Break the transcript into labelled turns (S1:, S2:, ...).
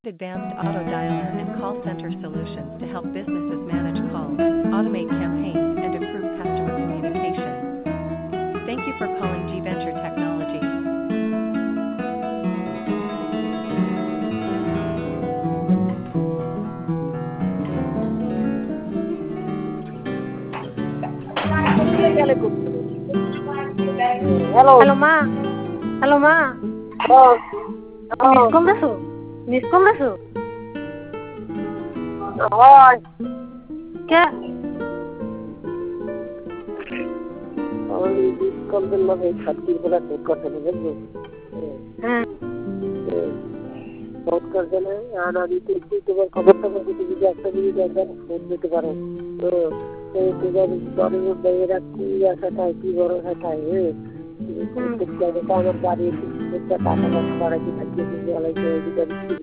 S1: Advanced auto dialer and call center solutions to help businesses manage calls, automate campaigns, and improve customer communication. Thank you for calling G Venture Technologies.
S2: Hello.
S3: Hello মা, hello মা,
S2: হ্যাঁ,
S3: miss
S2: হ্যাঁ,
S3: call দিছো? Miss call দিছো?
S2: হয়।
S3: কে?
S2: ওই ডিসকাউন্টের লগে ছাত্রীর বেলা ভোট করতে হবে বুঝলি?
S3: হ্যাঁ,
S2: ভোট করতে না আর আমি তুই তোমার খবর টবর যদি যদি একটা মিনিট একবার ফোন দিতে পারো তোমার বাড়ির মধ্যে এরা কি আশা থাকে কি বড় আশা থাকে আমার বাড়ি টাকা পয়সা বাড়াইতে থাকিয়ে